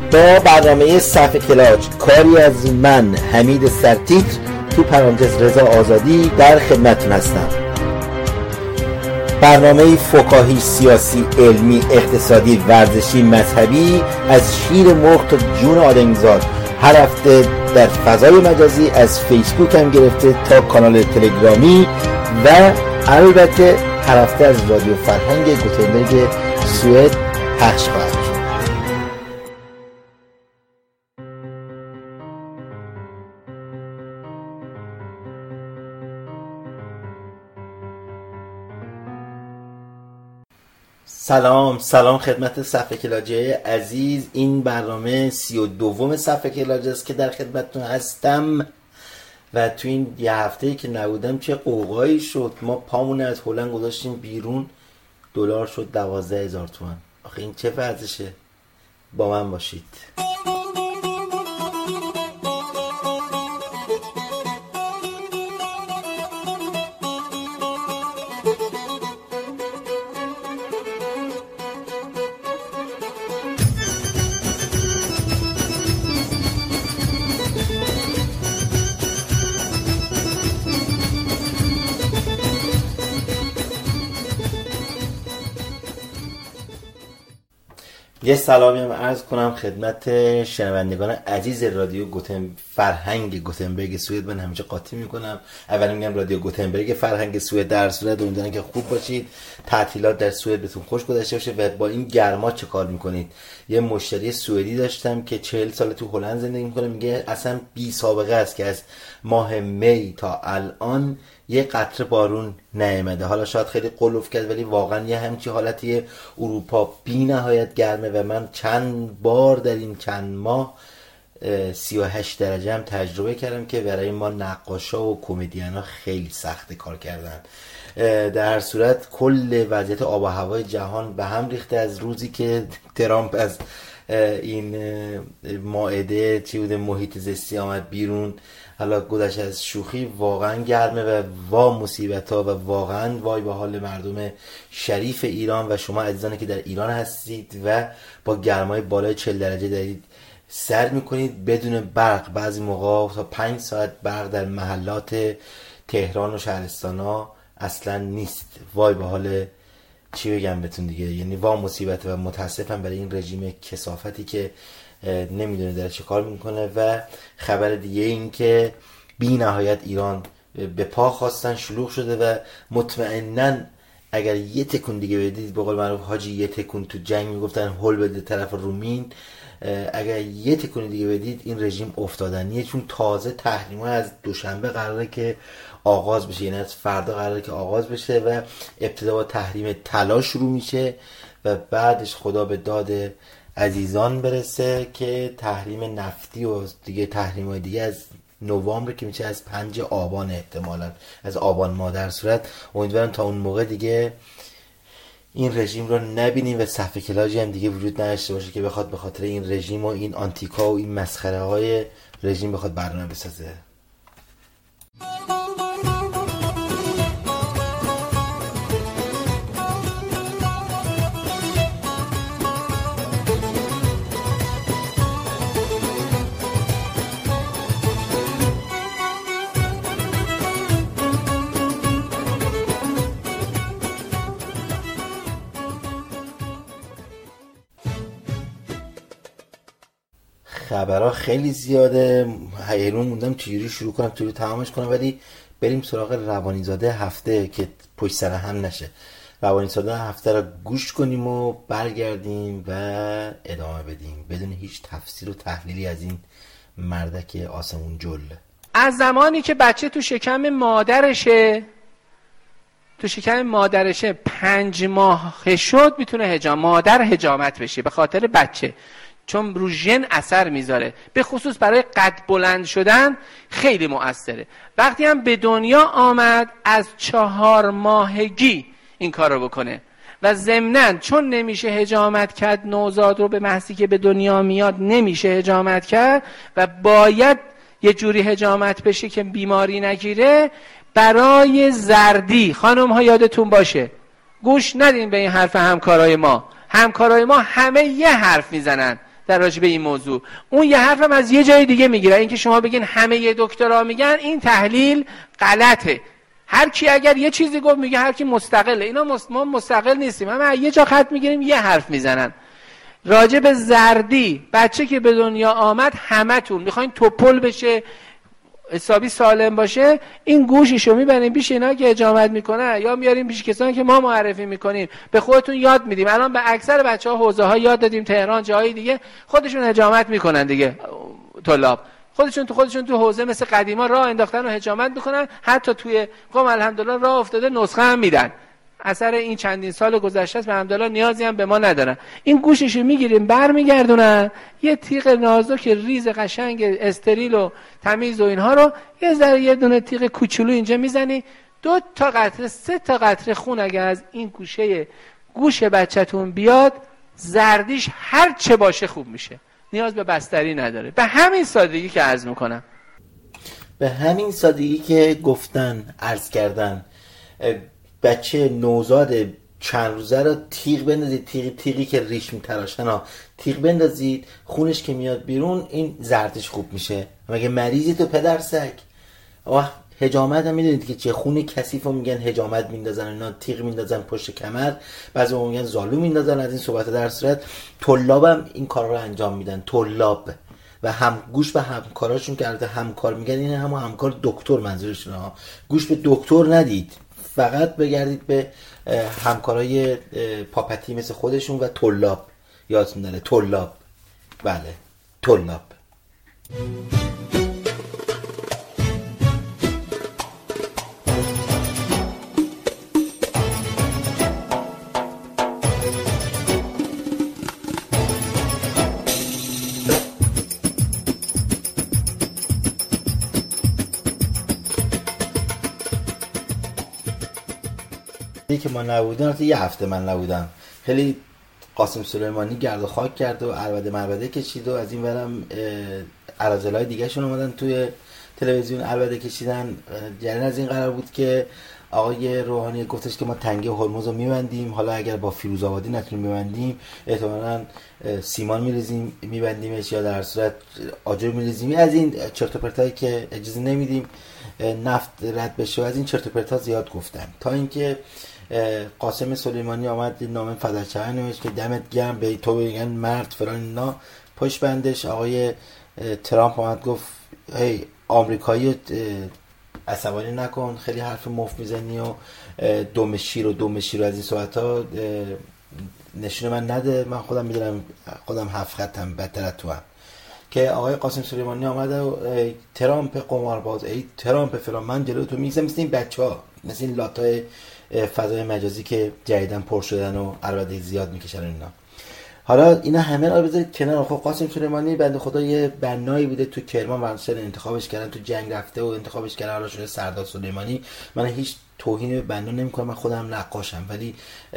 با برنامه صفحه کلاج، کاری از من حمید سرتیتر تو پرانتز رضا آزادی در خدمتتون هستم. برنامه فکاهی، سیاسی، علمی، اقتصادی، ورزشی، مذهبی، از شیر مرغ تا جون آدمیزاد، هر هفته در فضای مجازی از فیسبوک هم گرفته تا کانال تلگرامی و البته هر هفته از رادیو فرهنگ گوتنبرگ سوئد پخش خواهد شد. سلام خدمت صفحه کلاجی عزیز. این برنامه 32 صفحه کلاج است که در خدمتتون هستم و تو این یه هفته‌ای که نبودم چه قوقایی شد. ما پامون از هلند گذاشتیم بیرون، دلار شد 12,000 تومان. آخه این چه ورزشه؟ با من باشید. یه سلامی هم عرض کنم خدمت شنوندگان عزیز رادیو فرهنگ گوتنبرگ سوئد. من همیشه قاطی میکنم، اول میگم رادیو گوتنبرگ فرهنگ سوئد. در صورت امیدوارم که خوب باشید، تعطیلات در سوئد بهتون خوش گذشته باشه و با این گرما چه کار میکنید. یه مشتری سوئدی داشتم که 40 سال تو هلند زندگی میکنه، میگه اصلا بی سابقه است که از ماه می تا الان یه قطره بارون نیامده. حالا شاید خیلی قلوف کرد ولی واقعا یه همچی حالتی اروپا بی نهایت گرمه و من چند بار در این چند ماه 38 درجه هم تجربه کردم که برای ما نقاشا و کمدینا خیلی سخت کار کردن. در هر صورت کل وضعیت آب و هوای جهان به هم ریخته از روزی که ترامپ از این مائده محیط زیستی آمد بیرون. حالا گذشته از شوخی، واقعا گرمه و وا مصیبت‌ها و واقعا وای به حال مردم شریف ایران و شما عزیزانی که در ایران هستید و با گرمای بالای 40 درجه دارید سر میکنید بدون برق. بعضی موقع تا 5 ساعت برق در محلات تهران و شهرستان‌ها اصلا نیست. وای به حال چی بگم بهتون دیگه، یعنی وا مصیبت و متاسفم برای این رژیم کثافتی که نمیدونه داره چه کار میکنه. و خبر دیگه این که بی نهایت ایران به پا خواستن، شلوغ شده و مطمئناً اگر یه تکون دیگه بدید، به قول معروف حاجی یه تکون تو جنگ میگفتن هول بده طرف رومین، اگر یه تکون دیگه بدید این رژیم افتادنیه. چون تازه تحریم‌ها از دوشنبه قراره که آغاز بشه، یعنی از فردا قراره که آغاز بشه و ابتدا با تحریم طلا شروع میشه و بعدش خدا به داد عزیزان برسه که تحریم نفتی و دیگه تحریم‌های دیگه از نوامبر که میشه از 5 آبان، احتمالاً از آبان ماه. در صورت امیدوارم تا اون موقع دیگه این رژیم رو نبینیم و صفحه کلاجی هم دیگه وجود نداشته باشه که بخواد به خاطر این رژیم و این آنتیکا و این مسخره های رژیم بخواد برنامه بسازه. خبرها خیلی زیاده، حیرون موندم چجوری شروع کنم چجوری تمامش کنم، ولی بریم سراغ روانیزاده هفته که پشت سر هم نشه. روانیزاده هفته رو گوش کنیم و برگردیم و ادامه بدیم بدون هیچ تفسیر و تحلیلی از این مردک آسمون جل. از زمانی که بچه تو شکم مادرشه 5 ماه شد میتونه مادر حجامت بشه به خاطر بچه، چون رو ژن اثر میذاره، به خصوص برای قد بلند شدن خیلی مؤثره. وقتی هم به دنیا آمد از 4 ماهگی این کار رو بکنه و ضمناً چون نمیشه حجامت کرد نوزاد رو به محضی که به دنیا میاد نمیشه حجامت کرد و باید یه جوری حجامت بشه که بیماری نگیره، برای زردی خانم ها یادتون باشه گوش ندین به این حرف همکارای ما همه یه حرف میزنن در راجع به این موضوع. اون یه حرفم از یه جای دیگه میگیره. اینکه شما بگین همه یه دکترا میگن، این تحلیل غلطه. هر کی اگر یه چیزی گفت میگه هر کی مستقله. اینا ما مستقل نیستیم، همه یه جا خط میگیریم یه حرف میزنن. راجع به زردی، بچه که به دنیا آمد همتون میخواین توپل بشه، حسابی سالم باشه، این گوشیشو میبریم پیش اینا که حجامت میکنن یا میاریم پیش کسانی که ما معرفی میکنیم، به خودتون یاد میدیم. الان به اکثر بچه‌ها حوزه ها یاد دادیم، تهران جاهای دیگه خودشون حجامت میکنن دیگه. طلاب خودشون تو حوزه مثل قدیما راه انداختن و حجامت میکنن. حتی توی قم الحمدلله راه افتاده، نسخه هم میدن. اثر این چندین سال گذشته است، به الحمدلله نیازی هم به ما ندارن. این گوششو میگیریم برمیگردونن، یه تیغ نازک ریز قشنگ استریل و تمیز و اینها رو یه ذره، یه دونه تیغ کوچولو اینجا میزنی، 2 تا قطره 3 تا قطره خون اگه از این گوش بچه‌تون بیاد، زردیش هر چه باشه خوب میشه، نیاز به بستری نداره. به همین سادگی که عرض میکنم، به همین سادگی که گفتن، عرض کردن، بچه نوزاد چند روزه رو تیغ بندازید، تیغی که ریش میتراشن ها، تیغ بندازید، خونش که میاد بیرون این زردش خوب میشه. مگه مریضی تو پدر سگ؟ حجامت هم میدونید که چه، خون کثیف رو میگن حجامت میندازن، اینا تیغ میندازن پشت کمر، بعضی میگن زالو میندازن. از این صحبت در صورت طلاب هم این کار رو انجام میدن، طلاب و هم گوش به همکاراشون که البته همکار میگن، این همون همکار دکتر منظورشونه ها. گوش به دکتر ندید، فقط بگردید به همکارای پاپتی مثل خودشون و طلاب. یادتون نره طلاب، بله طلاب. که ما نبودیم، یه هفته من نبودم، خیلی قاسم سلیمانی گرد و خاک کرد و عربده مربده کشید و از این ورم عرازلای دیگه شون اومدن توی تلویزیون عربده کشیدن. جریان از این قرار بود که آقای روحانی گفتش که ما تنگه هرمز رو میبندیم، حالا اگر با فیروزآبادی نتونیم ببندیم احتمالاً سیمان میریزیم میبندیمش، یا در صورت آجر میریزیم. از این چرت و پرتایی که اجازه نمیدیم نفت رد بشه، از این چرت و پرتا زیاد گفتن، تا اینکه قاسم سلیمانی آمد نامه فداچهانه نوشت که دمت گرم، به تو بگن مرد فلان اینا. پشت بندش آقای ترامپ آمد گفت هی آمریکایی عصبانی نکن، خیلی حرف مفت میزنی و دم شیر از این صحبت ها نشون من نده، من خودم میدونم، خودم 7 خطم بدتر از تو هم. که آقای قاسم سلیمانی آمده و ترامپ قمارباز، ای ترامپ فلان، من جلو تو میگم مثل این بچه‌ها، مثل این لاتای فضای مجازی که جدیدن پر شدن و البته زیاد میکشن اینا. حالا اینا همه رو بذارید کنار. خب قاسم سلیمانی بنده خدا یه بنایی بوده تو کرمان، ورشن انتخابش کردن، تو جنگ رفته و انتخابش کردن، حالا شده سردار سلیمانی. من هیچ توهین به بنا نمی‌کنم، من خودم نقاشم، ولی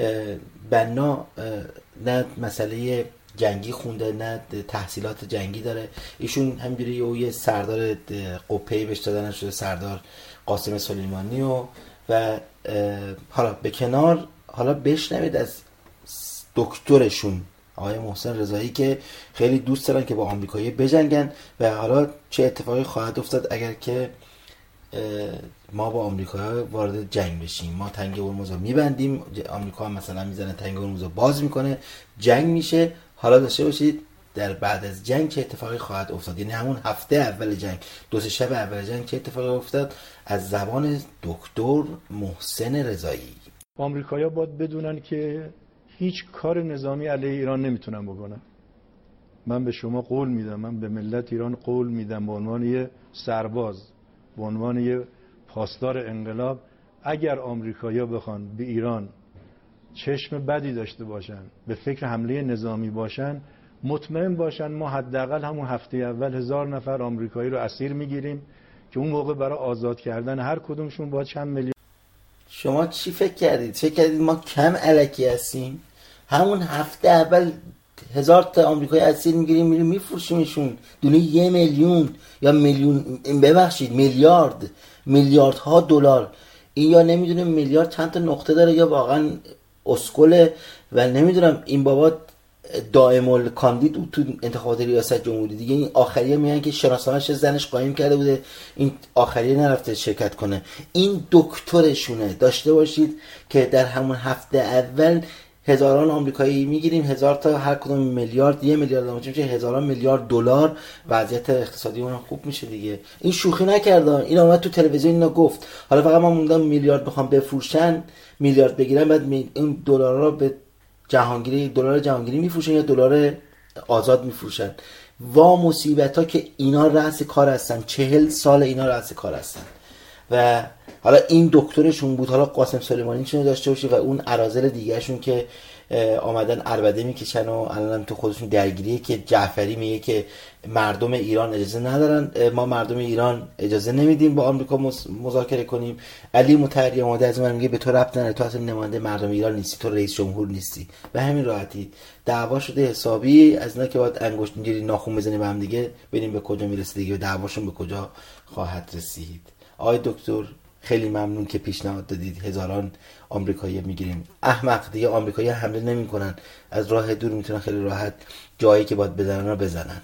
بنا نه مسئله جنگی خونده نه تحصیلات جنگی داره. ایشون همینجوری یه سردار قپه‌ای بهش دادن شده سردار قاسم سلیمانی و حالا به کنار، حالا بشنوید از دکترشون آقای محسن رضایی که خیلی دوست دارن که با آمریکایی بجنگن و حالا چه اتفاقی خواهد افتاد اگر که ما با آمریکا وارد جنگ بشیم. ما تنگ هرمز رو میبندیم، آمریکا هم مثلا میزنه تنگ هرمز رو باز میکنه، جنگ میشه. حالا داشته باشید در بعد از جنگ چه اتفاقی خواهد افتاد، یعنی همون هفته اول جنگ، 2 شب اول جنگ چه اتفاقی افتاد. از زبان دکتر محسن رضایی. آمریکایی‌ها باید بدونن که هیچ کار نظامی علیه ایران نمیتونن بکنن. من به شما قول میدم، من به ملت ایران قول میدم، به عنوان یه سرباز، به عنوان یه پاسدار انقلاب، اگر آمریکایی‌ها بخوان به ایران چشم بدی داشته باشن، به فکر حمله نظامی باشن، مطمئن باشن ما حداقل همون هفته اول 1000 نفر آمریکایی رو اسیر میگیریم که اون موقع برای آزاد کردن هر کدومشون باید چند میلیون. شما چی فکر کردید؟ فکر کردید ما کم الکی هستیم؟ همون هفته اول 1000 تا آمریکایی اسیر میگیریم، میریم میفروشیمشون دونه 1 میلیون یا میلیون، ببخشید میلیاردها دلار. این یا نمیدونم میلیارد چند تا نقطه داره یا واقعا اسکله و نمیدونم. این بابا دائم الکاندید تو انتخابات ریاست جمهوری دیگه، این آخریه میگن که شناسنامه‌اش زنش قایم کرده بوده، این آخریه نرفته شرکت کنه. این دکترشونه. داشته باشید که در همون هفته اول هزاران آمریکایی میگیریم، 1000 تا هر کدوم میلیارد، 1 میلیارد میشه هزاران میلیارد دلار، وضعیت اقتصادی اون خوب میشه دیگه. این شوخی نکردن، این اومد تو تلویزیون اینا گفت. حالا فقط ما موندم میلیارد بخوام بفروشن، میلیارد بگیرن، بعد این دلارا به جهانگیری، دلار جهانگیری میفروشن یا دلار آزاد میفروشن. وا مصیبت‌ها که اینا رأس کار هستن، 40 سال اینا رأس کار هستن. و حالا این دکترشون بود، حالا قاسم سلیمانی چون داشته باشه و اون اراذل دیگه‌شون که آمدن عربده میکشن و الان تو خودشون درگیریه که جعفری میگه که مردم ایران اجازه ندارن، ما مردم ایران اجازه نمیدیم با آمریکا مذاکره کنیم. علی مطهری اومده از من میگه به تو ربط نداره، تو اصلا نماینده مردم ایران نیستی، تو رئیس جمهور نیستی. به همین راحتی دعوا شده حسابی، از اینا که باید انگشت اینجوری ناخن بزنیم به هم دیگه، ببینیم به کجا میرسه دیگه، دعواشون به کجا خواهد رسید. آقای دکتر خیلی ممنون که پیشنهاد دادید. هزاران آمریکایی میگیریم. احمق دیگه آمریکایی حمله نمیکنن، از راه دور میتونن خیلی راحت جایی که باید بزنن رو بزنن.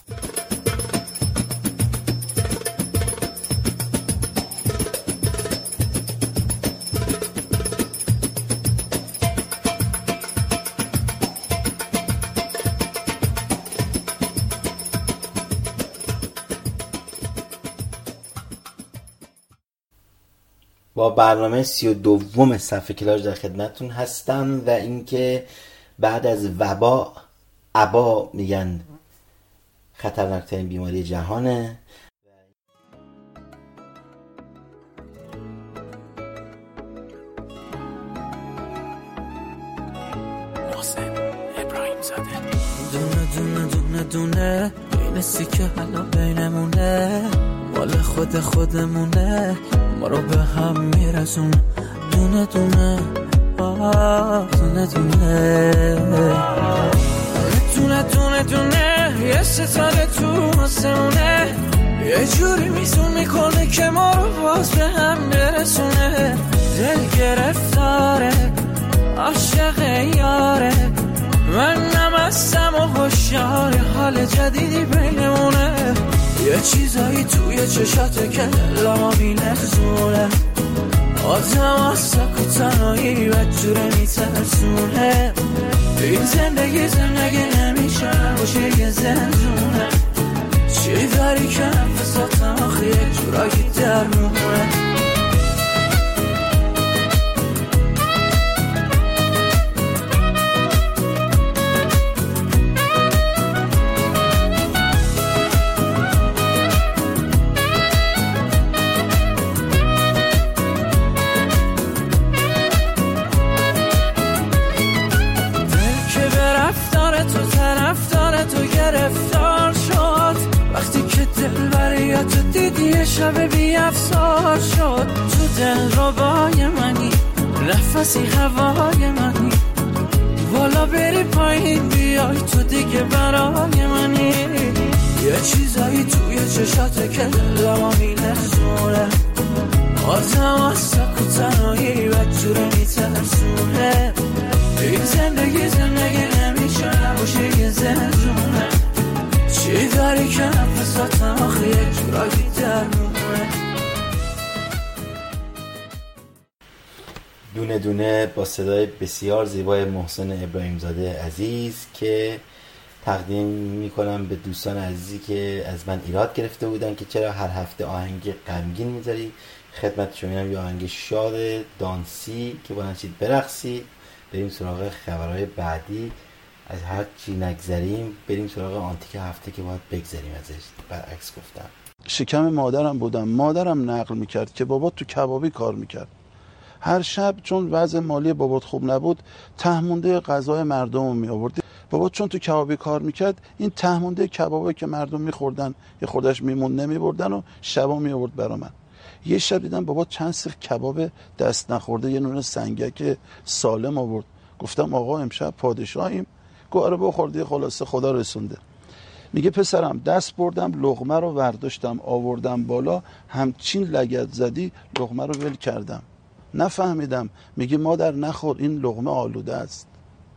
با برنامه 32 صفحه کلاژ در خدمتتون هستم و اینکه بعد از وبا، ابا میگن خطرناکترین بیماری جهانه. محسن ابراهیم زاده. دونه دونه دونه دونه بینستی که حالا بینمونه، مال خودمونه، ما رو به هم میرسون. دونه دونه دونه دونه دونه دونه یه ستاره تو آسمونه، یه جوری میزون میکنه که ما رو باز به هم برسونه. دل گرفتاره عاشق یاره، من نمستم و هوشیار، حال جدیدی بینمونه. یه چیزایی توی چشاته که دلما میلرزونه، آدم از سک و تنهایی بدجوره میترسونه. این زندگی نمیشه باشه یه زندونه، چی داری که نفساتم آخه یه جورایی درمونه. شب بی افسار شد تو دل ربای منی، نفسی هوای منی، والا بری پایین بیای تو دیگه برای منی. یه چیزایی توی چشاته که دلما میلرزونه، آدم از سک و تنهایی بدجوره میترسونه. این زندگی نمیشه نباشه یه زندونه، چی داری که نفساتم آخه یه جورایی درمونه. دونه دونه با صدای بسیار زیبای محسن ابراهیم زاده عزیز که تقدیم میکنم به دوستان عزیزی که از من ایراد گرفته بودن که چرا هر هفته آهنگ غمگین میذاری. خدمتشون میگم یه آهنگ شاد دانسی که بلنشید برقصید. بریم سراغ خبرهای بعدی. از هر چی نگذریم بریم سراغ آنتیک هفته که باید بگذریم ازش. برعکس گفتم. شکم مادرم بودم، مادرم نقل میکرد که بابا تو کبابی کار میکرد. هر شب چون وضع مالی بابات خوب نبود تهمونده غذای مردم رو می آورد. بابا چون تو کبابی کار میکرد این تهمونده کبابی که مردم میخوردن یه خوردش میمون نمیبردن و شبا می آورد برا من. یه شب دیدم بابا چند سیخ کباب دست نخورده یه نون سنگک سالم آورد. گفتم آقا امشب پادشاهیم؟ گفت آره بخوردی، خلاصه خدا رسونده. میگه پسرم دست بردم لقمه رو ورداشتم آوردم بالا، همچین لگد زدی لقمه رو ول کردم. نفهمیدم. میگه مادر نخور این لقمه آلوده است.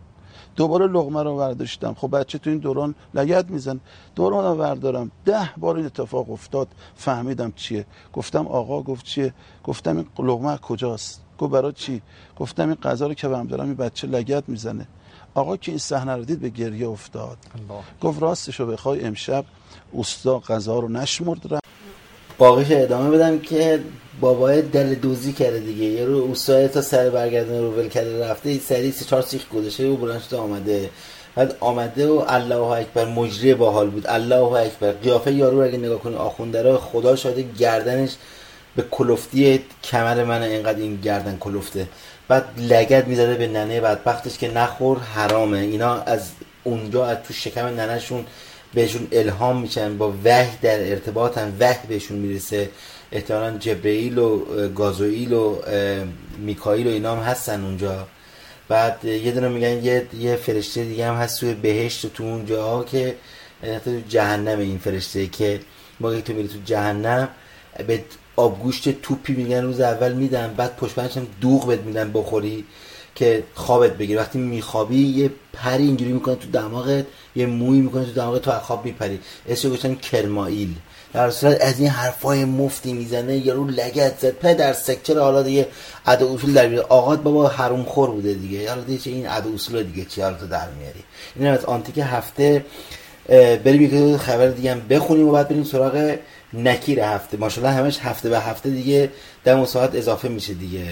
دوباره لقمه رو برداشتم. خب بچه تو این دوران لگد میزن، دوران رو بردارم 10 بار این اتفاق افتاد. فهمیدم چیه. گفتم آقا. گفت چیه؟ گفتم این لقمه کجاست؟ گفت برای چی؟ گفتم این غذا رو که برام دارم این بچه لگد میزنه. آقا که این صحنه رو دید به گریه افتاد. گفت راستشو بخوای امشب اوستا غذا رو نشمرد. باقیش ادامه بدم که بابای دل دوزی کرده دیگه. یه رو اوستای تا سر برگردن رو ول کرده رفته، سری 3-4 سیخ گذاشته و بلند شده آمده. بعد آمده و الله اکبر مجری باحال بود. الله اکبر قیافه یارو اگه نگاه کنی آخونده را خدا شاده گردنش به کلفتی کمر من اینقدر این گردن کلفته. بعد لگد میزده به ننه بدبختش که نخور حرامه. اینا از اونجا از تو شکم ننهشون بهشون الهام میشن، با وحی در ارتباطن، وحی بهشون میرسه. احتمالاً جبرئیل و گازوئیل و میکائیل و اینا هم هستن اونجا. بعد یه دونه میگن یه فرشته دیگه هم هست توی بهشت تو اونجا که تو جهنم این فرشته که موقعی تو میری تو جهنم به آبگوشت توپی میگن روز اول میدن، بعد پشت بندش هم دوغ بهت میدن بخوری که خوابت بگیره. وقتی میخوابی یه پری اینجوری میکنه تو دماغت، یه موی میکنه تو دماغت، تو از خواب میپری. اسمش گذاشتن کرمائیل. در صورت از این حرفای مفتی میزنه یارو لگد زد پدر سکچر. حالا دیگه ادا اصول در میاره. آقات بابا حروم خور بوده دیگه. حالا دیگه چه این ادا اصول دیگه چی حالا تو در میاری. این از آنتیک هفته. بریم یک خبر دیگه هم بخونیم و بعد بریم سراغ نکیر هفته. ماشاءالله همش هفته به هفته دیگه در ساعت اضافه میشه دیگه.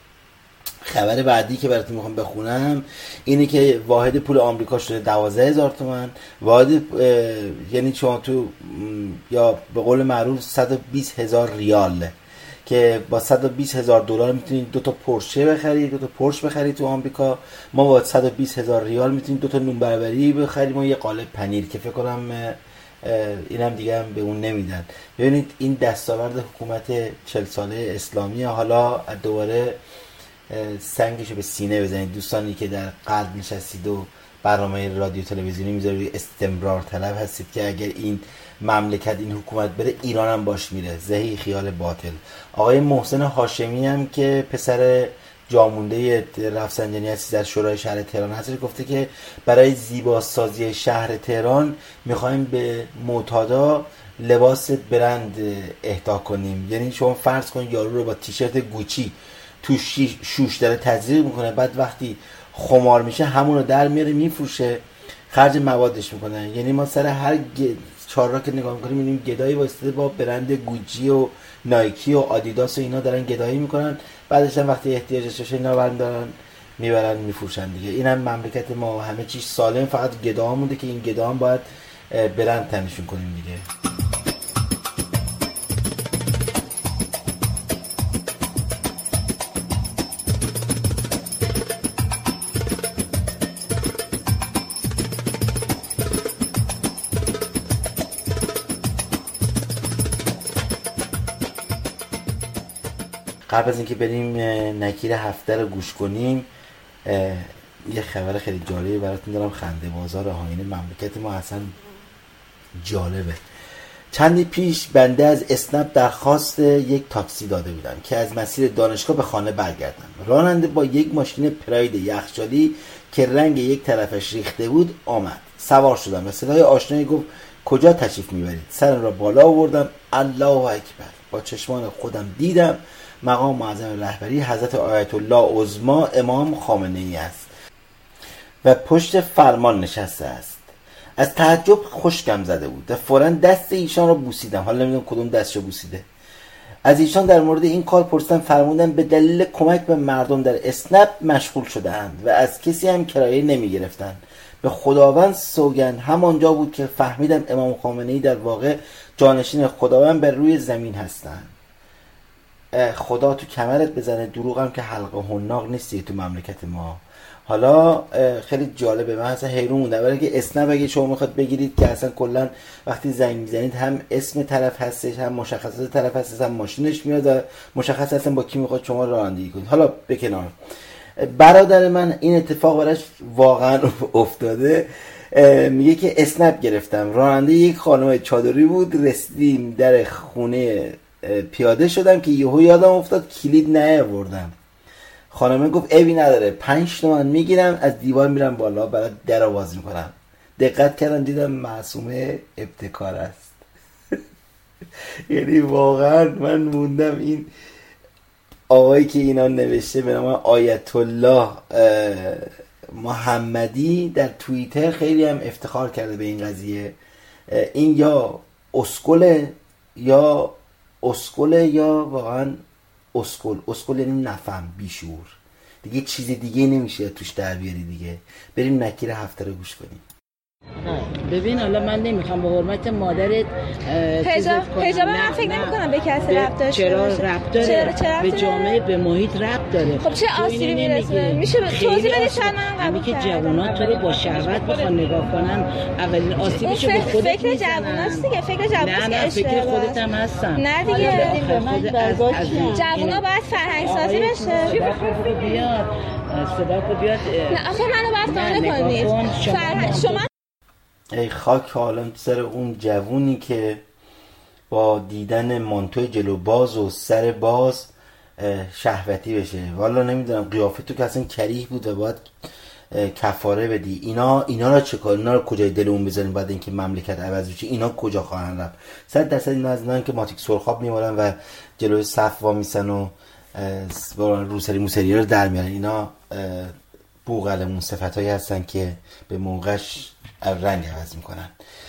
خبر بعدی که براتون میخوام بخونم اینه که واحد پول آمریکا شده 12,000 تومان. واحد یعنی شما تو یا به قول معروف 120,000 ریال که با 120,000 دلار میتونید 2 تا پورشه بخرید، 2 تا پورش بخرید تو آمریکا. ما با 120,000 ریال میتونیم 2 تا نون بربری بخریم و یه قالب پنیر که فکر کنم اینم دیگه هم به اون نمیدن. ببینید این دستاورد حکومت 40 ساله اسلامی. حالا دوباره سنگشو به سینه بزنید دوستانی که در قلب نشستید و برنامه رادیو تلویزیونی میذارید، استمرار طلب هستید که اگر این مملکت این حکومت بره ایران هم باش میره. زهی خیال باطل. آقای محسن هاشمی هم که پسر جامونده رفسنجانی هستی در شورای شهر تهران هست گفته که برای زیباسازی شهر تهران میخوایم به معتادا لباس برند اهدا کنیم. یعنی شما فرض کنید یارو رو با تیشرت گوچی تو شوش داره تزریق میکنه، بعد وقتی خمار میشه همون رو در میاره میفروشه، خرج موادش میکنه. یعنی ما سر هر چهارراه که نگاه میکنیم میبینیم گدایی واسطه با برند گوچی و نایکی و آدیداس و اینا دارن گدایی میکنن، بعدش هم وقتی احتیاجش باشه اینا برمی‌دارن میبرن میفروشن دیگه. اینم مملکت ما همه چیز سالم، فقط گدا مونده که این گدا هم باید برند تنشون کنیم دیگه. قبل از اینکه بریم نکیر هفته رو گوش کنیم یه خبر خیلی جالبی براتون دارم. خنده بازار آیین مملکت ما اصلا جالبه. چندی پیش بنده از اسنپ درخواست یک تاکسی داده بودم که از مسیر دانشگاه به خانه برگردم. راننده با یک ماشین پراید یخچالی که رنگ یک طرفش ریخته بود آمد. سوار شدم و صدای آشنایی گفت کجا تشریف میبرید؟ سرم را بالا آوردم. الله اکبر. با چشمان خودم دیدم مقام معظم رهبری حضرت آیت الله عظما امام خامنه ای است و پشت فرمان نشسته است. از تعجب خشکم زده بود و فوراً دست ایشان را بوسیدم. حالا نمیدونم کدوم دستشو بوسیده. از ایشان در مورد این کار پرسیدم. فرمودن به دلیل کمک به مردم در اسنپ مشغول شده‌اند و از کسی هم کرایه نمیگرفتند. به خداوند سوگند همانجا بود که فهمیدم امام خامنه ای در واقع جانشین خداوند بر روی زمین هستند. خدا تو کمرت بزنه. دروغ هم که حلقه حناق نیستی تو مملکت ما. حالا خیلی جالبه. من اصلا حیرون موندم برای که اسنپ اگه شما میخواد بگیرید که اصلا کلا وقتی زنگ میزنید هم اسم طرف هستش، هم مشخصات طرف هستش، هم ماشینش میاد و مشخص اصلا با کی میخواد شما رانندگی کنید. حالا به کنار. برادر من این اتفاق براش واقعا افتاده. میگه که اسنپ گرفتم، راننده یک خانم چادری بود، رسیدیم در خونه پیاده شدم که یهو یادم افتاد کلید نیاوردم. خانمه گفت عیبی نداره 5 تومن میگیرم از دیوار میرم بالا برای در آواز میکنم. دقت کردم دیدم معصومه ابتکار است. یعنی واقعا من موندم این آقایی که اینا نوشته به نام آیت الله محمدی در توییتر خیلی هم افتخار کرده به این قضیه. این یا اسکله یا واقعا اسکل یعنی نفهم بیشعور دیگه، چیز دیگه نمیشه توش در بیاری دیگه. بریم نکیر هفته رو گوش کنیم. ببین حالا من نمیخوام به حرمت مادرت حجاب من فکر نمی‌کنم به کسی ربط داشته چرا باشه. ربط داره؟ چرا به جامعه به محیط ربط داره. خب چه آسیبی میرسه؟ میشه توضیح بدید شاید من قبول که جوانات تو رو با شهوت بخوان نگاه کنن اولین آسیبشو به خودت فکر جواناست دیگه، فکر جواناست که فکر خودت هم هستن. نه دیگه جوونا باید فرهنگ سازی بشه. بیاد صدا کو بیاد. نه آخه منو باید قانع کنید. شما ای خاک حالا سر اون جوونی که با دیدن مانتوی جلو باز و سر باز شهوتی بشه. والا نمیدونم قیافه تو که اصلا کریه بود و باید کفاره بدی. اینا را چه کار؟ اینا رو کجای دلمون بذاریم بعد اینکه مملکت عوض بشه؟ اینا کجا خواهند رفت؟ 100% اینا از اینان که ماتیک سرخاب میمارن و جلوی صف وا میسن و روسری موسری رو در میارن. اینا بوغلمون صفتایی هستن که به موقعش رنگ عوض میکنن.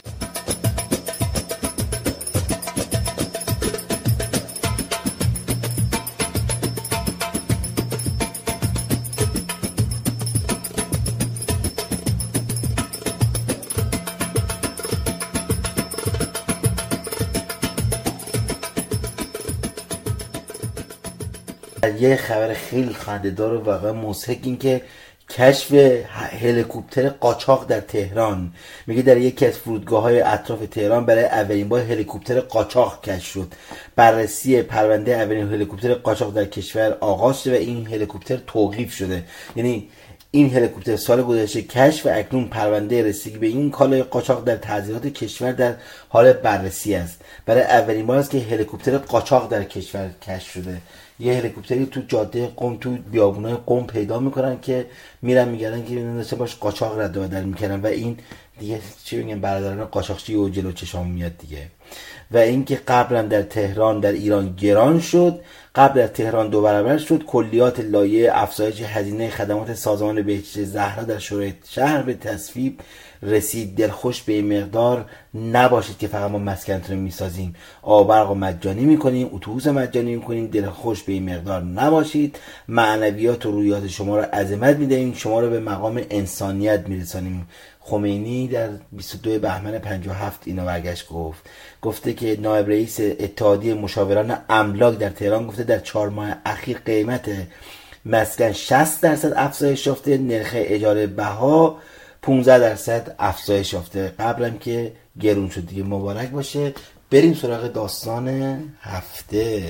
یه خبر خیلی خنده‌دار و واقعا مضحک این که کشف هلیکوپتر قاچاق در تهران. میگه در یکی از فرودگاه‌های اطراف تهران برای اولین بار هلیکوپتر قاچاق کشف شد. بررسی پرونده اولین هلیکوپتر قاچاق در کشور آغاز شده و این هلیکوپتر توقیف شده. یعنی این هلیکوپتر سال گذشته کشف و اکنون پرونده رسیدگی به این کالای قاچاق در تعذیرات کشور در حال بررسی است. برای اولین بار است که هلیکوپتر قاچاق در کشور کشف شده. یه هلیکوپتری تو جاده قم تو بیابونای قم پیدا میکنن که میرن میگردن که داشته باش قاچاق رد و بدل میکنن و این دیگه چی بگم برادران قاچاقچی و جلو چشام میاد دیگه. و اینکه قبلا در تهران در ایران گران شد، قبل در تهران 2 برابر شد. کلیات لایحه افزایش هزینه خدمات سازمان بهداشت زهرا در شهر به تصویب رسید. دلخوش به این مقدار نباشید که فقط ما مسکنتون رو میسازیم، آب و برق رو مجانی میکنیم، اتوبوس مجانی میکنیم. دلخوش به این مقدار نباشید. معنویات و رویات شما رو عظمت میدهیم، شما رو به مقام انسانیت میرسانیم. خمینی در 22 بهمن 57 اینو برگشت گفته که نایب رئیس اتحادیه مشاوران املاک در تهران گفته در 4 ماه اخیر قیمت مسکن 60% افزایش یافته، نرخ اجاره بها 15% افزایش یافته. قبلم که گرون شد دیگه. مبارک باشه. بریم سراغ داستان هفته.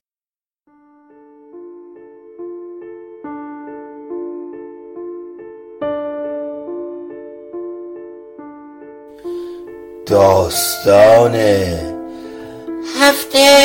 داستان هفته.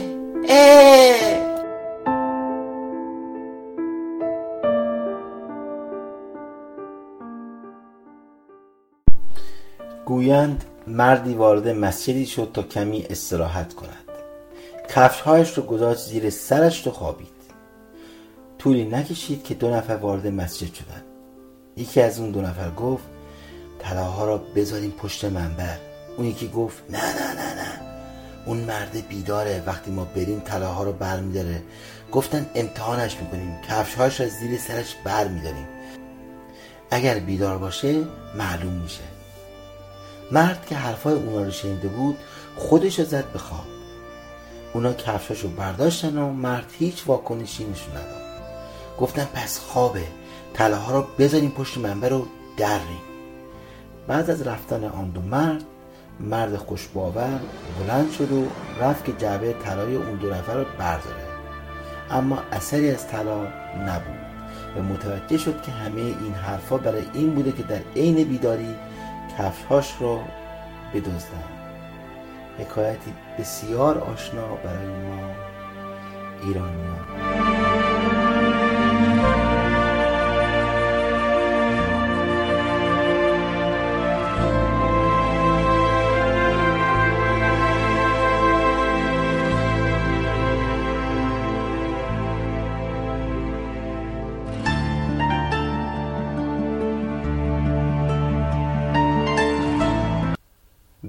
گویند مردی وارد مسجدی شد تا کمی استراحت کند. کفش‌هایش رو گذاشت زیر سرش و خوابید. طولی نکشید که 2 نفر وارد مسجد شدند. یکی از اون 2 نفر گفت طلاها رو بذاریم پشت منبر. اون یکی گفت نه اون مرد بیداره، وقتی ما بریم طلاها رو بر میداره. گفتن امتحانش میکنیم، کفش‌هاش رو زیر سرش بر میداریم، اگر بیدار باشه معلوم میشه. مرد که حرفای اونا رو شنیده بود خودش رو زد به خواب. اونا کفشاشو برداشتن و مرد هیچ واکنشی نشون نداد. گفتن پس خوابه، طلاها رو بذاریم پشت منبر و دریم. بعد از رفتن آن 2 مرد خوشباور بلند شد و رفت که جعبه طلای اون 2 نفر رو برداره. اما اثری از طلا نبود و متوجه شد که همه این حرفا برای این بوده که در عین بیداری کفش‌هاش رو بدزدن. حکایتی بسیار آشنا برای ما ایرانیان.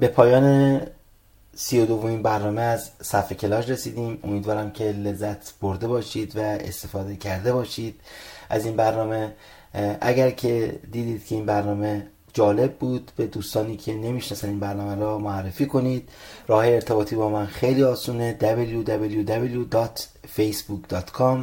به پایان 32مین برنامه از صفحه کلاژ رسیدیم. امیدوارم که لذت برده باشید و استفاده کرده باشید از این برنامه. اگر که دیدید که این برنامه جالب بود، به دوستانی که نمیشناسن این برنامه را معرفی کنید. راه ارتباطی با من خیلی آسونه، www.facebook.com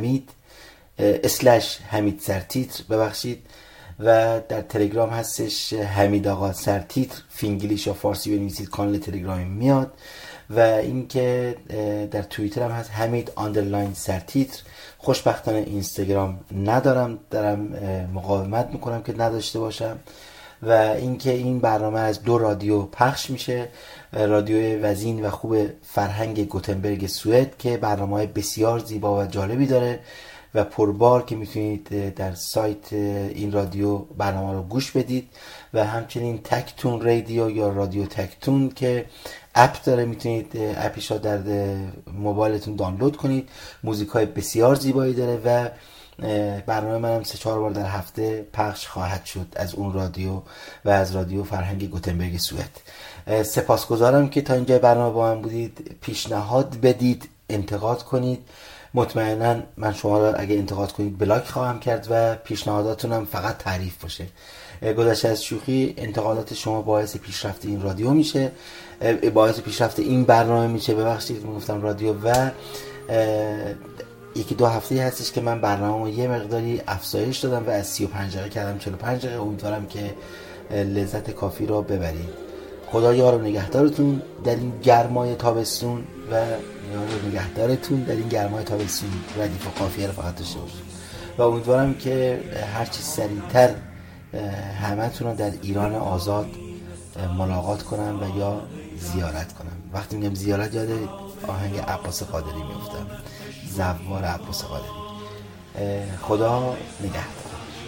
حمید سرتیتر و در تلگرام هستش حمید آقا سرتیتر، فینگلیش یا فارسی بنویسید کانال تلگرامی میاد. و اینکه در توییتر هم هست حمید آندرلاین سرتیتر. خوشبختانه اینستاگرام ندارم، دارم مقاومت میکنم که نداشته باشم. و اینکه این برنامه از 2 رادیو پخش میشه، رادیو وزین و خوب فرهنگ گوتنبرگ سوئد که برنامه‌های بسیار زیبا و جالبی داره و پربار که میتونید در سایت این رادیو برنامه رو گوش بدید. و همچنین تکتون رادیو یا رادیو تکتون که اپ داره، میتونید اپش رو در موبایلتون دانلود کنید. موزیک های بسیار زیبایی داره و برنامه منم 3-4 بار در هفته پخش خواهد شد از اون رادیو و از رادیو فرهنگ گوتنبرگ سوئد. سپاسگزارم که تا اینجا برنامه با من بودید. پیشنهاد بدید، انتقاد کنید. مطمئنا من شما را اگه انتقاد کنید بلاک خواهم کرد و پیشنهاداتونم فقط تعریف باشه. گذشته از شوخی، انتقادات شما باعث پیشرفت این رادیو میشه، باعث پیشرفت این برنامه میشه. ببخشید گفتم رادیو. و 1-2 هفته هستش که من برنامه یه مقداری افزایش دادم و از 35 دقیقه کردم 45 دقیقه. امیدوارم که لذت کافی را ببرید. خدا یار و نگهدارتون در این گرمای تابستون و یار و نگهدارتون در این گرمای تابستون. ردیف و قافیه رو فقط داشته باشید و امیدوارم که هرچی سریعتر همتون رو در ایران آزاد ملاقات کنم و یا زیارت کنم. وقتی میگم زیارت یاد آهنگ عباس قادری میفتم، زوار عباس قادری. خدا نگهدار.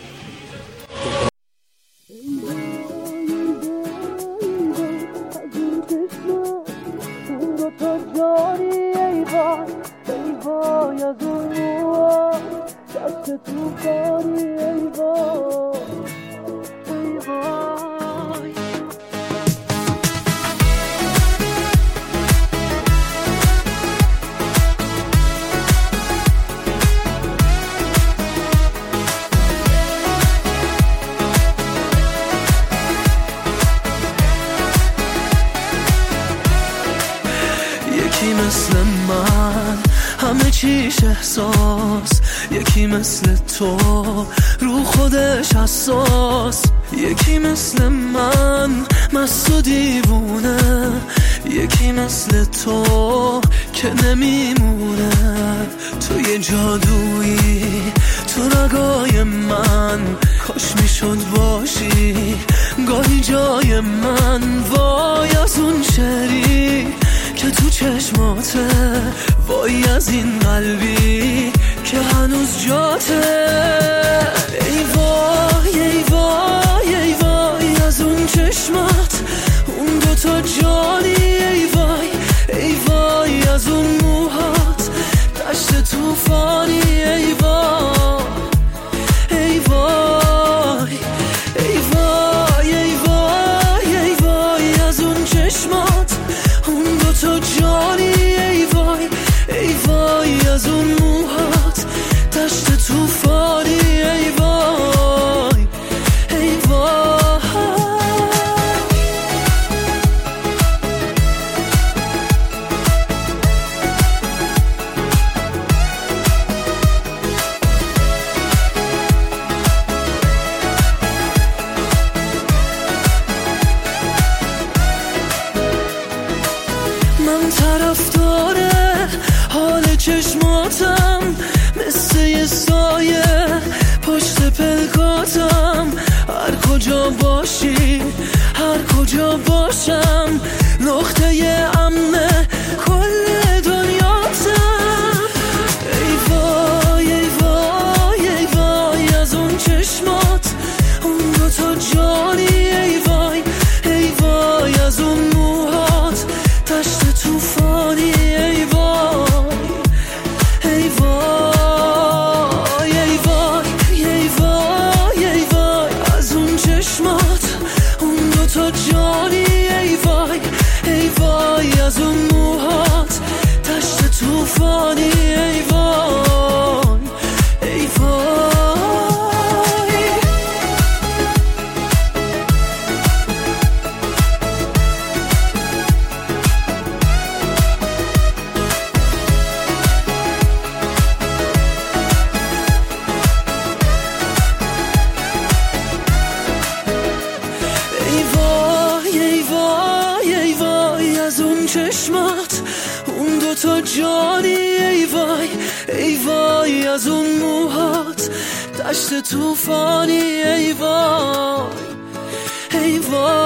احساس، یکی مثل تو رو خودش حساس، یکی مثل من مست و دیوونه، یکی مثل تو که نمیمونه. تو یه جادویی تو رگای من، کاش میشد باشی گاهی جای من. وای از اون شعری که تو چشماته، وای از این قلبی که هنوز جاته. ای وای ای وای ای وای از اون چشمات، اون دوتا جانی. ای وای ای وای از اون موهات، دشت توفانی. ای وای ای وای ای وای ای وای ای وای از اون چشمات، اون دوتا جانی. ای وای ای وای از اون موهات، دشت توفانی. ای وای ای وای. من طرفداره حال چشماتم، مثل یه سایه پشت پلکاتم. هر کجا باشی هر کجا باشم، نقطه امن کل دنیاتم. ای وای ای وای ای وای از اون چشمات، اون دوتا جانی. ای وای ای وای از اون موهات، دشت توفانی. ای وای ای وای ای وای ای وای ای وای از اون چشمات، اون دوتا جانی. ای وای طوفانی ای وای ای وای. چشمات اون دوتا جانی ای وای ای وای، از اون موهات دشت طوفانی ای وای ای وای.